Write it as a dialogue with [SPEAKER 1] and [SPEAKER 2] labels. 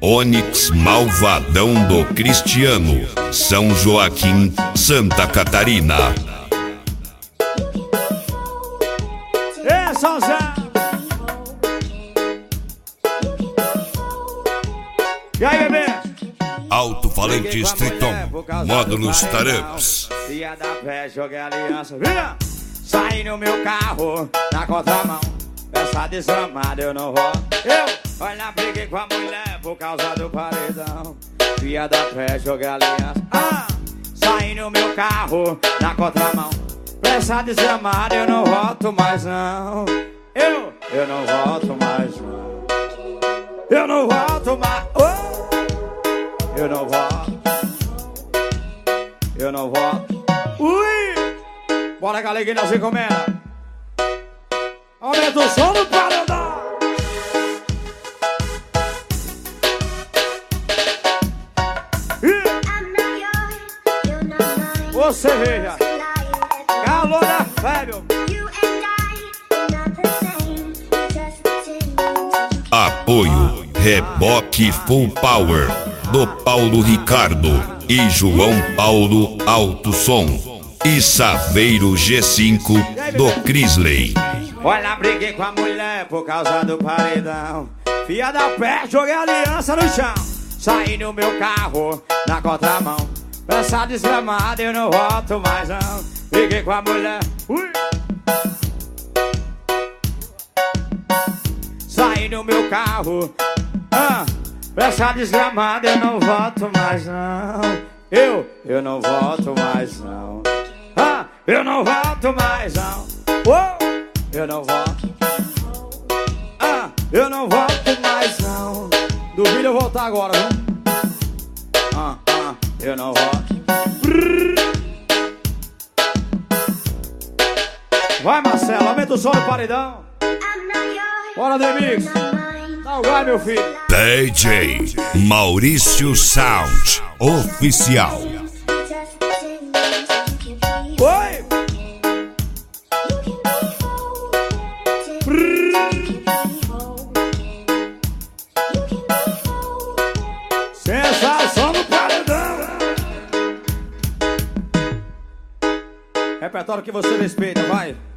[SPEAKER 1] Onix Malvadão do Cristiano, São Joaquim, Santa Catarina.
[SPEAKER 2] São Zé. E aí, bebê?
[SPEAKER 1] Alto-falante Striton, módulos Taramps.
[SPEAKER 2] Dia da pé, joguei aliança, vira! Saí no meu carro, na contramão. Essa desgramada eu não vou. Olha, briguei com a mulher por causa do paredão. Dia da pé, joguei aliança. Saí no meu carro, na contramão. Essa desgramada eu não volto mais não. Eu não volto mais não. Eu não volto mais. Eu não volto. Eu não volto. Ui! Bora, galeguinha, assim comenda. Aumenta o som do paredão. Ô cerveja. Calor da fé, meu.
[SPEAKER 1] Apoio Reboque Full Power do Paulo Ricardo e João Paulo Alto Som e Saveiro G5 do Crisley.
[SPEAKER 2] Olha, briguei com a mulher por causa do paredão. Fia da pé, joguei aliança no chão. Saí no meu carro, na contramão. Essa desgramada eu não volto mais não. Briguei com a mulher. Saí no meu carro. Essa desgramada eu não volto mais não. Eu não volto mais não. Eu não volto mais não. Eu não volto. Eu não volto mais não. Duvido eu voltar agora, viu? Eu não volto. Vai, Marcelo, aumenta o som do paredão. Bora, Demix. Dá o gás, meu filho.
[SPEAKER 1] DJ Maurício Sound Oficial.
[SPEAKER 2] Oi! Sensação no paredão. Repertório que você respeita, vai.